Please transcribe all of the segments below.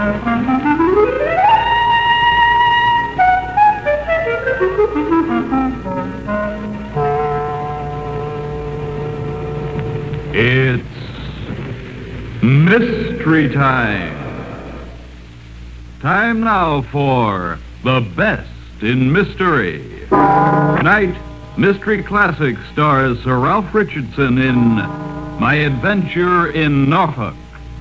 It's mystery time. Time now for the best in mystery. Tonight, Mystery Classic stars Sir Ralph Richardson in My Adventure in Norfolk.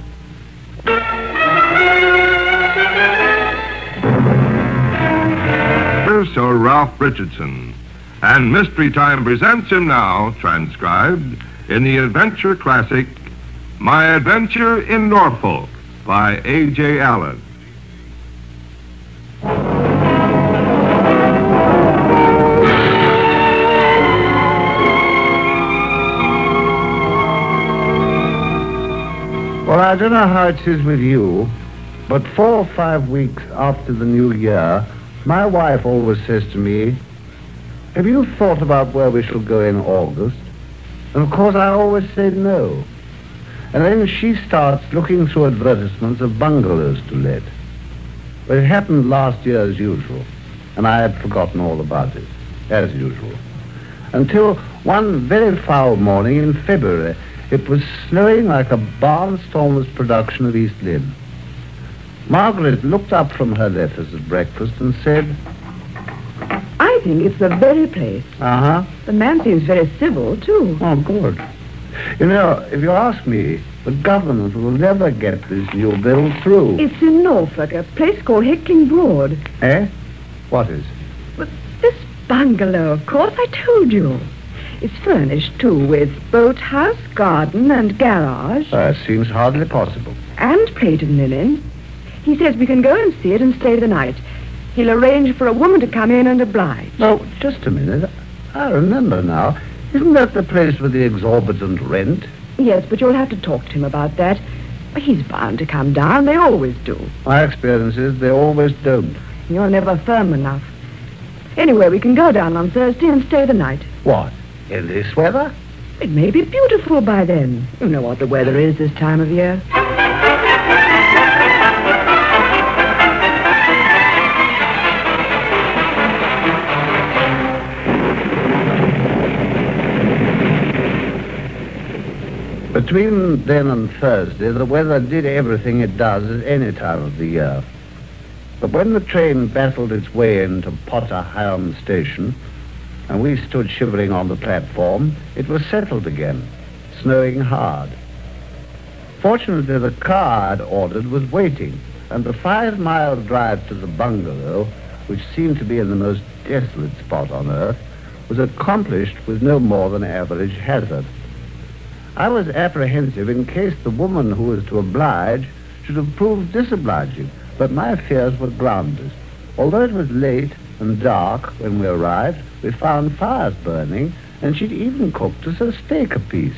Here's Sir Ralph Richardson, and Mystery Time presents him now, transcribed in the adventure classic, My Adventure in Norfolk, by A.J. Allen. Well, I don't know how it is with you, but 4 or 5 weeks after the new year, my wife always says to me, "Have you thought about where we shall go in August?" And of course I always say no. And then she starts looking through advertisements of bungalows to let. But it happened last year as usual, and I had forgotten all about it, as usual. Until one very foul morning in February, it was snowing like a Barnstormers production of East Lynne. Margaret looked up from her letters at breakfast and said, "I think it's the very place. Uh-huh. The man seems very civil, too." Oh, good. You know, if you ask me, the government will never get this new bill through. It's in Norfolk, a place called Hickling Broad. Eh? What is? But this bungalow, of course, I told you. It's furnished, too, with boathouse, garden, and garage. Seems hardly possible. And plate and linen. He says we can go and see it and stay the night. He'll arrange for a woman to come in and oblige. Oh, just a minute. I remember now. Isn't that the place with the exorbitant rent? Yes, but you'll have to talk to him about that. He's bound to come down. They always do. My experience is they always don't. You're never firm enough. Anyway, we can go down on Thursday and stay the night. What? In this weather? It may be beautiful by then. You know what the weather is this time of year. Between then and Thursday, the weather did everything it does at any time of the year. But when the train battled its way into Potter Heigham Station, and we stood shivering on the platform, it was settled again, snowing hard. Fortunately, the car I'd ordered was waiting, and the 5-mile drive to the bungalow, which seemed to be in the most desolate spot on earth, was accomplished with no more than average hazard. I was apprehensive in case the woman who was to oblige should have proved disobliging, but my fears were groundless. Although it was late and dark when we arrived, we found fires burning, and she'd even cooked us a steak apiece.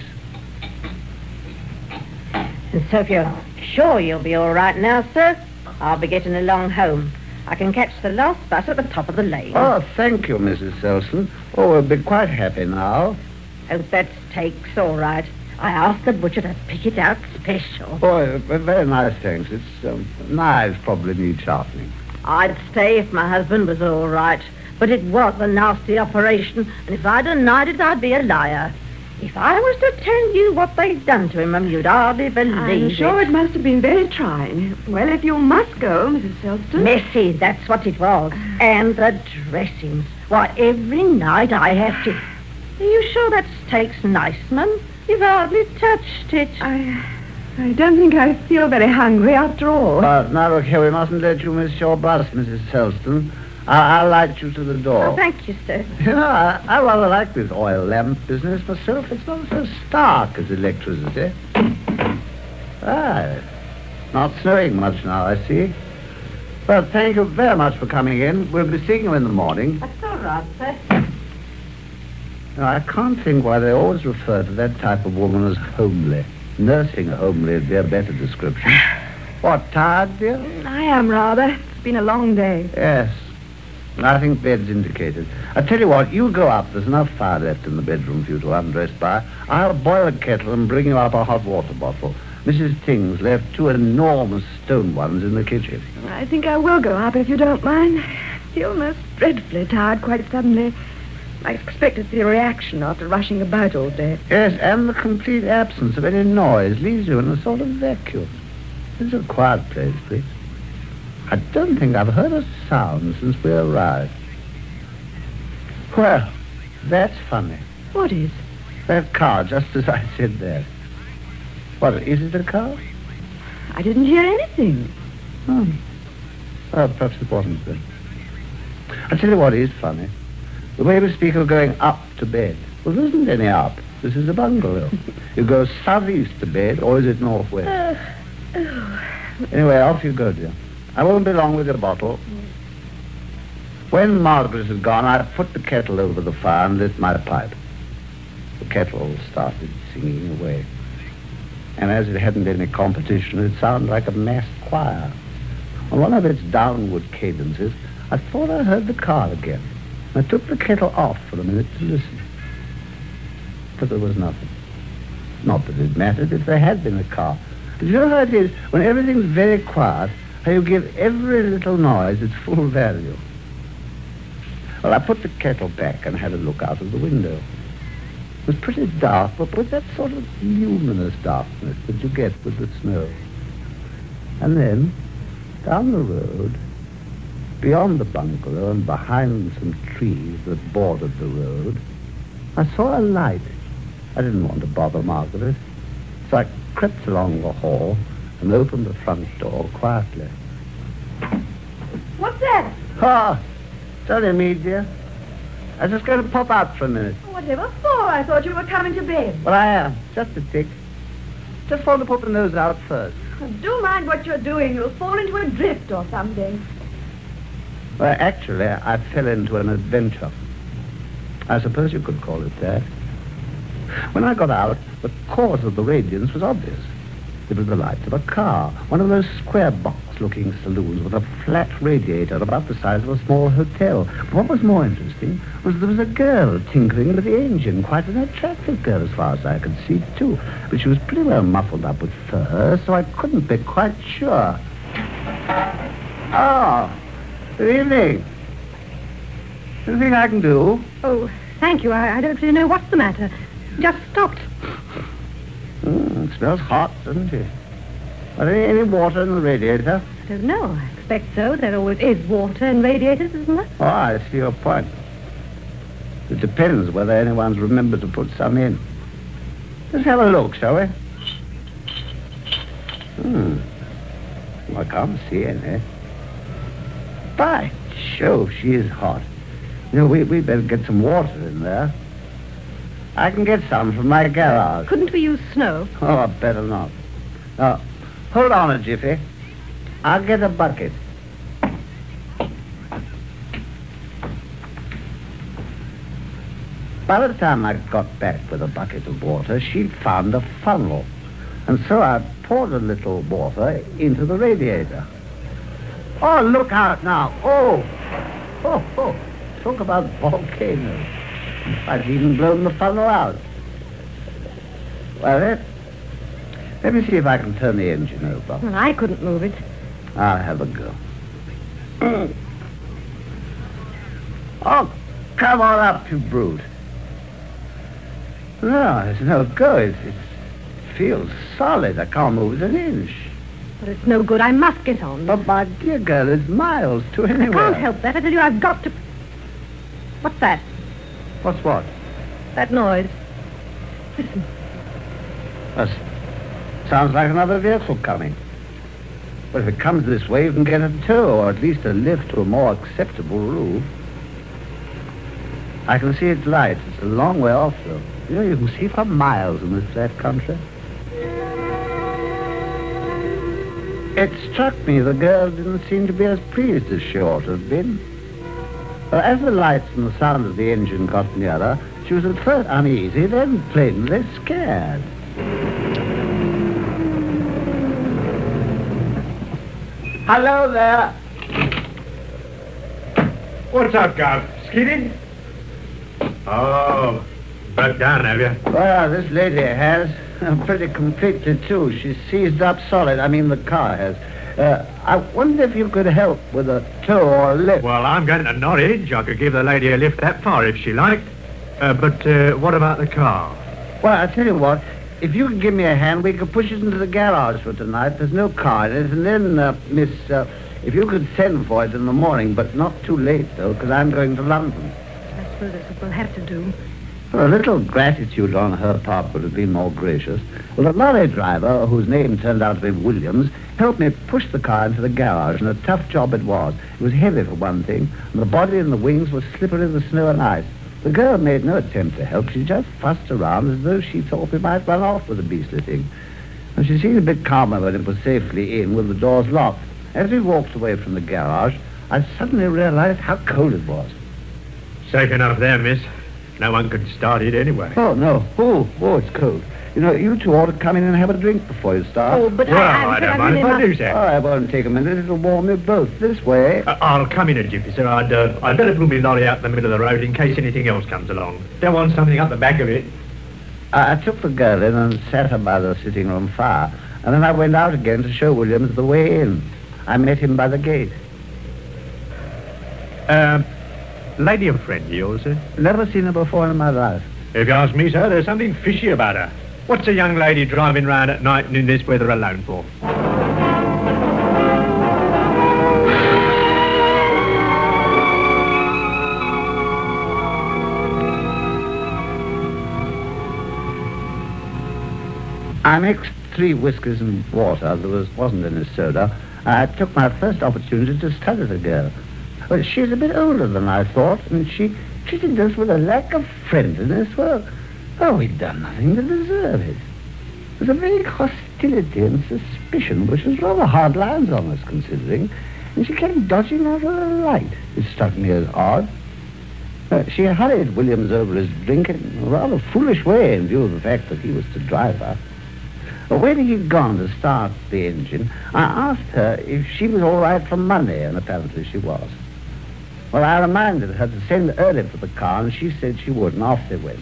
And so if you're sure you'll be all right now, sir, I'll be getting along home. I can catch the last bus at the top of the lane. Oh, thank you, Mrs. Selson. Oh, we'll be quite happy now. Hope that steak's all right. I asked the butcher to pick it out special. Oh, very nice, thanks. It's, knives probably need sharpening. I'd stay if my husband was all right, but it was a nasty operation, and if I denied it, I'd be a liar. If I was to tell you what they'd done to him, you'd hardly believe I'm sure it must have been very trying. Well, if you must go, Mrs. Selston. Messy, that's what it was. And the dressings. Why, every night I have to... Are you sure that steak's nice, Mum? You've hardly touched it. I don't think I feel very hungry after all. Now, look here, we mustn't let you miss your bus, Mrs. Selston. I'll light you to the door. Oh, thank you, sir. You know, I rather like this oil lamp business myself. It's not so stark as electricity. It's not snowing much now, I see. Well, thank you very much for coming in. We'll be seeing you in the morning. That's all right, sir. Now, I can't think why they always refer to that type of woman as homely. Nursing homely would be a better description. What, tired, dear? I am rather. It's been a long day. Yes. I think bed's indicated. I tell you what, you go up. There's enough fire left in the bedroom for you to undress by. I'll boil a kettle and bring you up a hot water bottle. Mrs. Tings left 2 enormous stone ones in the kitchen. I think I will go up if you don't mind. Feel most dreadfully tired quite suddenly. I expect it's the reaction after rushing about all day. Yes, and the complete absence of any noise leaves you in a sort of vacuum. This is a quiet place, please. I don't think I've heard a sound since we arrived. Well, that's funny. What is? That car, just as I said that. What, is it a car? I didn't hear anything. Oh. Well, perhaps it wasn't then. I'll tell you what is funny. The way we speak of going up to bed. Well, there isn't any up. This is a bungalow. You go southeast to bed, or is it northwest? Anyway, off you go, dear. I won't be long with your bottle. When Margaret had gone, I put the kettle over the fire and lit my pipe. The kettle started singing away. And as it hadn't any competition, it sounded like a massed choir. On one of its downward cadences, I thought I heard the car again. I took the kettle off for a minute to listen. But there was nothing. Not that it mattered if there had been a car. But you know how it is, when everything's very quiet, how you give every little noise its full value. Well, I put the kettle back and had a look out of the window. It was pretty dark, but with that sort of luminous darkness that you get with the snow. And then, down the road, beyond the bungalow and behind some trees that bordered the road, I saw a light. I didn't want to bother Margaret, so I crept along the hall and opened the front door quietly. What's that? Ah, it's only me, dear. I was just going to pop out for a minute. Whatever for? I thought you were coming to bed. Well, I am. Just a tick. Just want to put the nose out first. Do mind what you're doing. You'll fall into a drift or something. Well, actually, I fell into an adventure. I suppose you could call it that. When I got out, the cause of the radiance was obvious. It was the light of a car, one of those square box-looking saloons with a flat radiator about the size of a small hotel. But what was more interesting was there was a girl tinkering with the engine, quite an attractive girl as far as I could see, too. But she was pretty well muffled up with fur, so I couldn't be quite sure. Oh, good evening. Anything I can do? Oh, thank you. I don't really know what's the matter. Just stopped. It smells hot, doesn't it? Are there any water in the radiator? I don't know. I expect so. There always is water in radiators, isn't there? Oh, I see your point. It depends whether anyone's remembered to put some in. Let's have a look, shall we? Well, I can't see any. By Jove, she is hot. You know, we better get some water in there. I can get some from my garage. Couldn't we use snow? Oh, better not. Now, hold on a jiffy. I'll get a bucket. By the time I got back with a bucket of water, she'd found a funnel. And so I poured a little water into the radiator. Oh, look out now. Oh. Talk about volcanoes. I've even blown the funnel out. Well, let me see if I can turn the engine over. Well, I couldn't move it. I'll have a go. Oh, come on up, you brute. No, it's no go. It feels solid. I can't move it an inch. But it's no good. I must get on. But, my dear girl, it's miles to anywhere. I can't help that. I tell you, I've got to... What's that? What's what? That noise. Listen. Sounds like another vehicle coming. But if it comes this way, you can get a tow, or at least a lift to a more acceptable roof. I can see its lights. It's a long way off, though. You know, you can see for miles in this flat country. It struck me the girl didn't seem to be as pleased as she ought to have been. Well, as the lights and the sound of the engine got nearer, she was at first uneasy, then plainly scared. Hello there. What's up, Garth? Skidding? Oh, broke down, have you? Well, this lady has. Pretty completely, too. She's seized up solid. I mean, the car has. I wonder if you could help with a tow or a lift. Well, I'm going to Norwich. I could give the lady a lift that far if she liked. But what about the car? Well, I'll tell you what. If you could give me a hand, we could push it into the garage for tonight. There's no car in it. And then, Miss, if you could send for it in the morning, but not too late, though, because I'm going to London. I suppose that's what we'll have to do. Well, a little gratitude on her part would have been more gracious. Well, the lorry driver, whose name turned out to be Williams, helped me push the car into the garage, and a tough job it was. It was heavy, for one thing, and the body and the wings were slippery with snow and ice. The girl made no attempt to help. She just fussed around as though she thought we might run off with the beastly thing. And she seemed a bit calmer when it was safely in with the doors locked. As we walked away from the garage, I suddenly realized how cold it was. Safe enough there, miss. No one could start it anyway. Oh, no. Oh, it's cold. You know, you two ought to come in and have a drink before you start. Oh, but Well, I don't mind if I do, sir. Oh, it won't take a minute. It'll warm you both. This way. I'll come in a jiffy, sir. I'd better pull my lorry out in the middle of the road in case anything else comes along. Don't want something up the back of it. I took the girl in and sat her by the sitting room fire. And then I went out again to show Williams the way in. I met him by the gate. Lady and friend of yours, sir? Never seen her before in my life. If you ask me, sir, there's something fishy about her. What's a young lady driving round at night and in this weather alone for? I mixed 3 whiskies and water. There wasn't any soda. I took my first opportunity to study the girl. Well, she's a bit older than I thought, and she treated us with a lack of friendliness. Well, we'd done nothing to deserve it. There was a vague hostility and suspicion, which was rather hard lines on us, considering, and she kept dodging out of the light. It struck me as odd. She hurried Williams over his drink in a rather foolish way in view of the fact that he was to drive her. When he'd gone to start the engine, I asked her if she was all right for Monday, and apparently she was. Well, I reminded her to send early for the car, and she said she would, and off they went.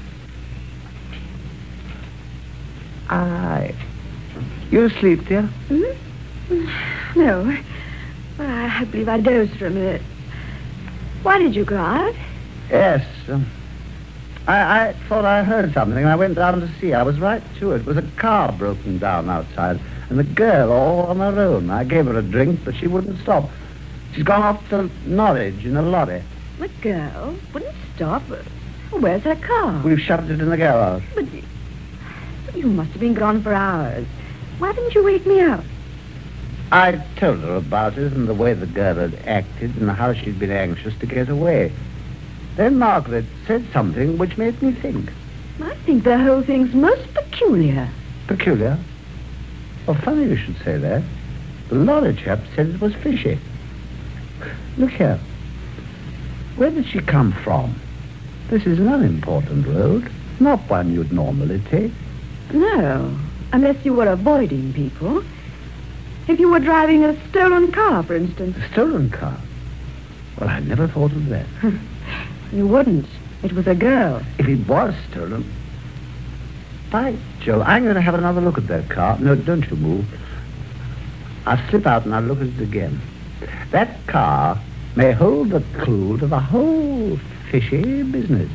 Aye. You asleep, dear? Mm-hmm. No. I believe I dozed for a minute. Why did you go out? Yes. I thought I heard something, and I went down to see. I was right to it. It was a car broken down outside, and the girl all on her own. I gave her a drink, but she wouldn't stop. She's gone off to Norwich in a lorry. The girl wouldn't stop. Where's her car? We've shoved it in the garage. But you must have been gone for hours. Why didn't you wake me up? I told her about it and the way the girl had acted and how she'd been anxious to get away. Then Margaret said something which made me think. I think the whole thing's most peculiar. Peculiar? Well, funny you should say that. The lorry chap said it was fishy. Look here. Where did she come from? This is an unimportant road, not one you'd normally take. No, unless you were avoiding people. If you were driving a stolen car, for instance. A stolen car? Well, I never thought of that. You wouldn't. It was a girl. If it was stolen... By Joe, I'm going to have another look at that car. No, don't you move. I'll slip out and I'll look at it again. That car may hold the clue to the whole fishy business.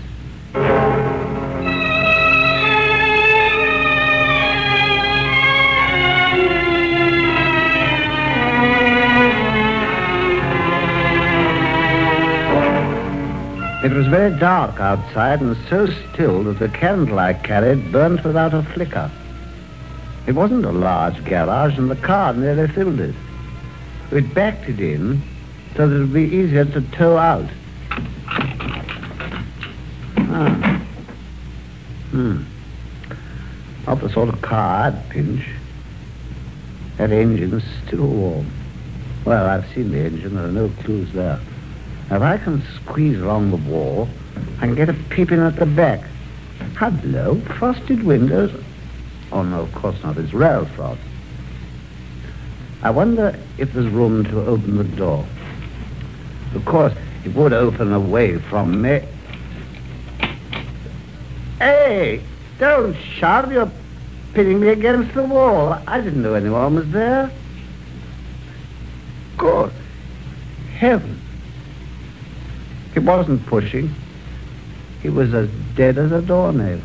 It was very dark outside and so still that the candle I carried burnt without a flicker. It wasn't a large garage and the car nearly filled it. We'd backed it in so that it would be easier to tow out. Not the sort of car I'd pinch. That engine's still warm. Well, I've seen the engine. There are no clues there. Now, if I can squeeze along the wall, I can get a peep in at the back. Hello, frosted windows. Oh, no, of course not. It's rail frost. I wonder if there's room to open the door. Of course, it would open away from me. Hey, don't shove. You're pinning me against the wall. I didn't know anyone was there. Good heaven. He wasn't pushing. He was as dead as a doornail.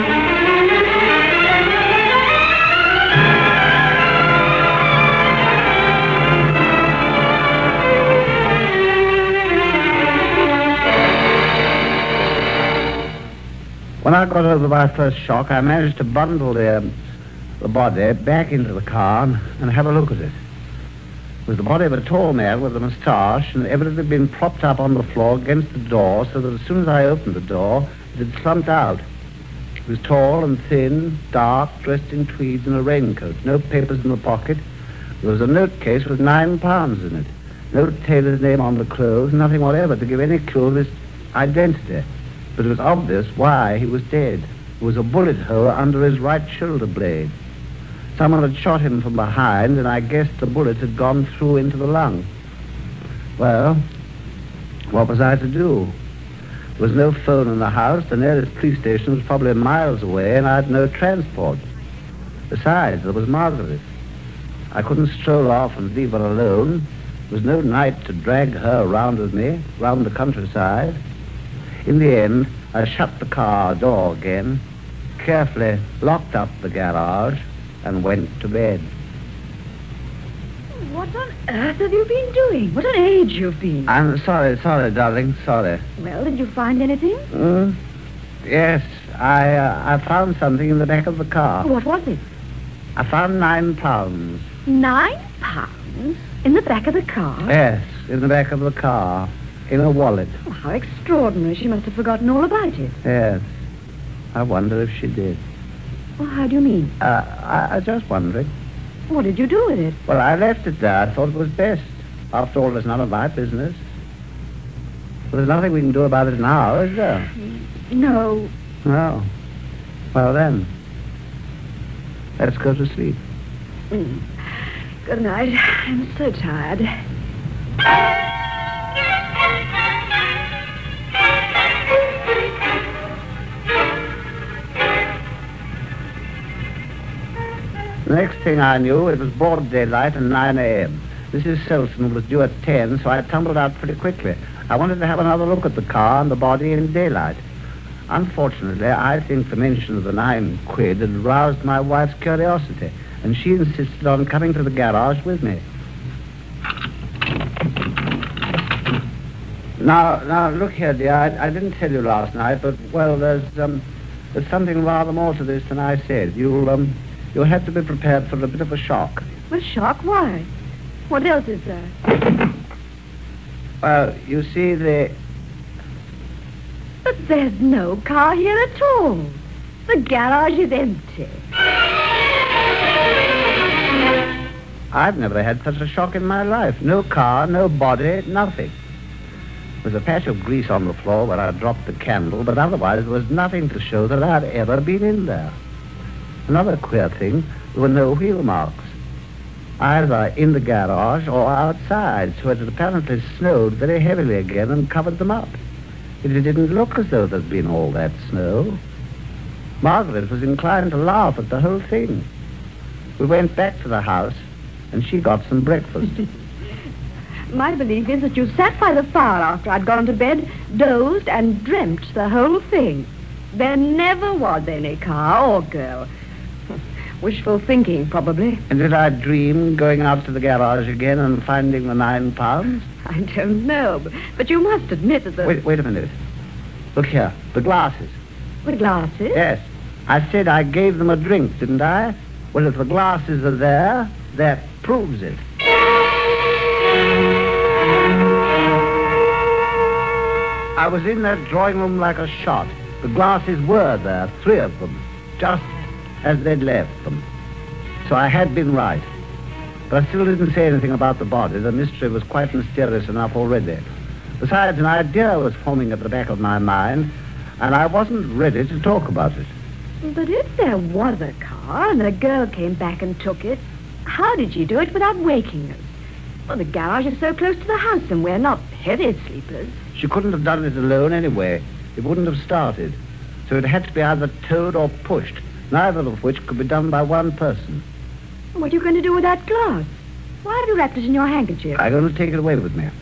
When I got over my first shock, I managed to bundle the body back into the car and have a look at it. It was the body of a tall man with a moustache, and evidently been propped up on the floor against the door, so that as soon as I opened the door, it had slumped out. He was tall and thin, dark, dressed in tweeds and a raincoat, no papers in the pocket. There was a note case with £9 in it. No tailor's name on the clothes, nothing whatever to give any clue to his identity. But it was obvious why he was dead. There was a bullet hole under his right shoulder blade. Someone had shot him from behind, and I guessed the bullet had gone through into the lung. Well, what was I to do? There was no phone in the house. The nearest police station was probably miles away, and I had no transport. Besides, there was Margaret. I couldn't stroll off and leave her alone. There was no night to drag her around with me, round the countryside. In the end, I shut the car door again, carefully locked up the garage, and went to bed. What on earth have you been doing? What an age you've been. I'm sorry, darling, sorry. Well, did you find anything? Yes, I found something in the back of the car. What was it? I found £9. £9? In the back of the car? Yes, in the back of the car, in a wallet. Oh, how extraordinary. She must have forgotten all about it. Yes, I wonder if she did. Well, how do you mean? I was just wondering. What did you do with it? Well, I left it there. I thought it was best. After all, it's none of my business. Well, there's nothing we can do about it now, is there? No. No. Well, then, let's go to sleep. Good night. I'm so tired. The next thing I knew, it was broad daylight and 9 a.m. Mrs. Selson was due at 10, so I tumbled out pretty quickly. I wanted to have another look at the car and the body in daylight. Unfortunately, I think the mention of the £9 had roused my wife's curiosity, and she insisted on coming to the garage with me. Now, look here, dear, I didn't tell you last night, but, well, there's something rather more to this than I said. You'll have to be prepared for a bit of a shock. A shock? Why? What else is there? Well, you see, But there's no car here at all. The garage is empty. I've never had such a shock in my life. No car, no body, nothing. There was a patch of grease on the floor where I dropped the candle, but otherwise there was nothing to show that I'd ever been in there. Another queer thing, there were no wheel marks, either in the garage or outside, so it had apparently snowed very heavily again and covered them up. It didn't look as though there'd been all that snow. Margaret was inclined to laugh at the whole thing. We went back to the house, and she got some breakfast. My belief is that you sat by the fire after I'd gone to bed, dozed, and dreamt the whole thing. There never was any car or girl. Wishful thinking, probably. And did I dream going out to the garage again and finding the £9? I don't know, but you must admit that the... Wait a minute. Look here, the glasses. The glasses? Yes. I said I gave them a drink, didn't I? Well, if the glasses are there, that proves it. I was in that drawing room like a shot. The glasses were there, 3 of them, just as they'd left them. So I had been right. But I still didn't say anything about the body. The mystery was quite mysterious enough already. Besides, an idea was forming at the back of my mind, and I wasn't ready to talk about it. But if there was a car and a girl came back and took it, how did she do it without waking us? Well, the garage is so close to the house, and we're not heavy sleepers. She couldn't have done it alone anyway. It wouldn't have started. So it had to be either towed or pushed. neither of which could be done by one person. What are you going to do with that glass? Why have you wrapped it in your handkerchief? I'm going to take it away with me.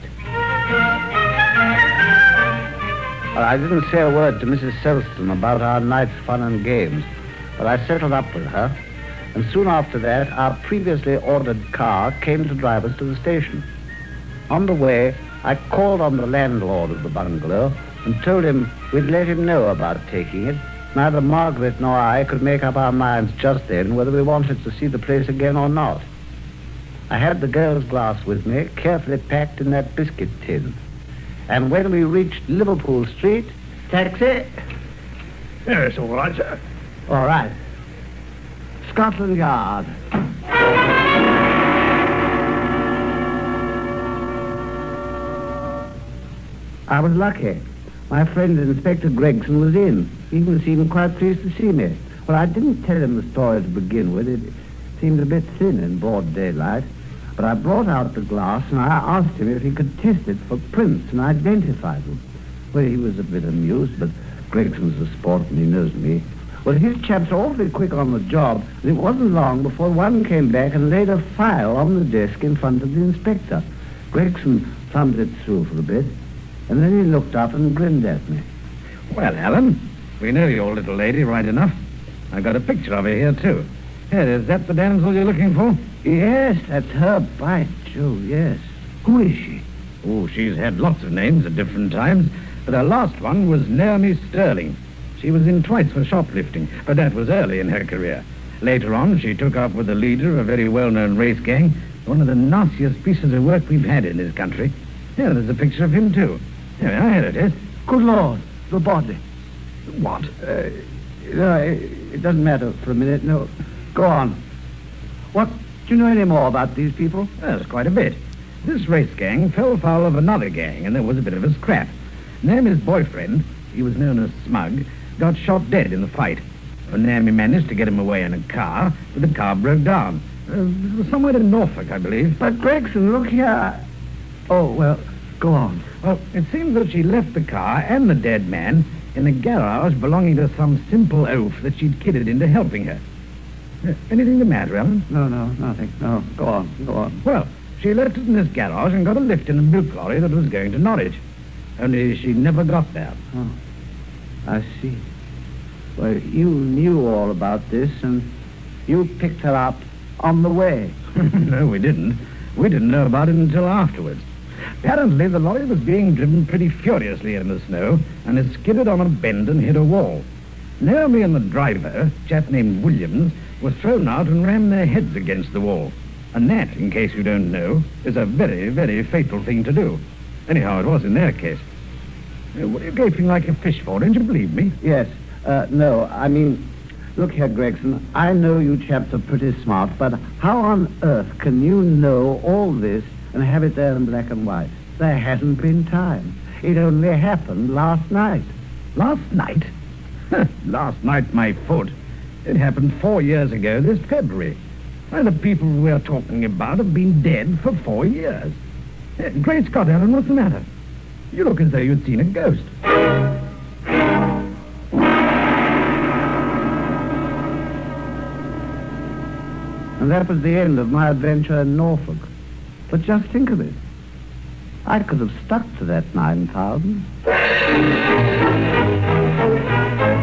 Well, I didn't say a word to Mrs. Selston about our night's fun and games, but I settled up with her, and soon after that, our previously ordered car came to drive us to the station. On the way, I called on the landlord of the bungalow and told him we'd let him know about taking it. Neither Margaret nor I could make up our minds just then whether we wanted to see the place again or not. I had the girl's glass with me, carefully packed in that biscuit tin. And when we reached Liverpool Street... Taxi? Yes, all right, sir. All right. Scotland Yard. I was lucky. My friend Inspector Gregson was in. He even seemed quite pleased to see me. Well, I didn't tell him the story to begin with. It seemed a bit thin in broad daylight. But I brought out the glass and I asked him if he could test it for prints and identify them. Well, he was a bit amused, but Gregson's a sport and he knows me. Well, his chaps are awfully quick on the job, and it wasn't long before one came back and laid a file on the desk in front of the inspector. Gregson thumbed it through for a bit, and then he looked up and grinned at me. Well, Alan, we know your little lady right enough. I got a picture of her here, too. Here, is that the damsel you're looking for? Yes, that's her, by Jove, yes. Who is she? Oh, she's had lots of names at different times, but her last one was Naomi Sterling. She was in twice for shoplifting, but that was early in her career. Later on, she took up with the leader of a very well-known race gang, one of the nastiest pieces of work we've had in this country. Here, there's a picture of him, too. Here it is. Good Lord, the body. What? It doesn't matter for a minute, no. Go on. What, do you know any more about these people? There's quite a bit. This race gang fell foul of another gang, and there was a bit of a scrap. Naomi's boyfriend, he was known as Smug, got shot dead in the fight. Naomi managed to get him away in a car, but the car broke down. It was somewhere in Norfolk, I believe. But Gregson, look here. Oh, well, go on. Well, it seems that she left the car and the dead man in a garage belonging to some simple oaf that she'd kidded into helping her. Anything the matter, Alan? No, nothing. No, go on. Well, she left it in this garage and got a lift in a milk lorry that was going to Norwich. Only she never got there. Oh, I see. Well, you knew all about this, and you picked her up on the way. No, we didn't. We didn't know about it until afterwards. Apparently, the lorry was being driven pretty furiously in the snow, and it skidded on a bend and hit a wall. Naomi and the driver, a chap named Williams, were thrown out and rammed their heads against the wall. And that, in case you don't know, is a very, very fatal thing to do. Anyhow, it was in their case. What are you gaping like a fish for? Don't you believe me? Yes. No, I mean, look here, Gregson, I know you chaps are pretty smart, but how on earth can you know all this and have it there in black and white? There hasn't been time. It only happened last night. Last night? Last night, my foot. It happened 4 years ago this February. And the people we're talking about have been dead for 4 years. Great Scott, Alan, what's the matter? You look as though you'd seen a ghost. And that was the end of my adventure in Norfolk. But just think of it. I could have stuck to that 9,000.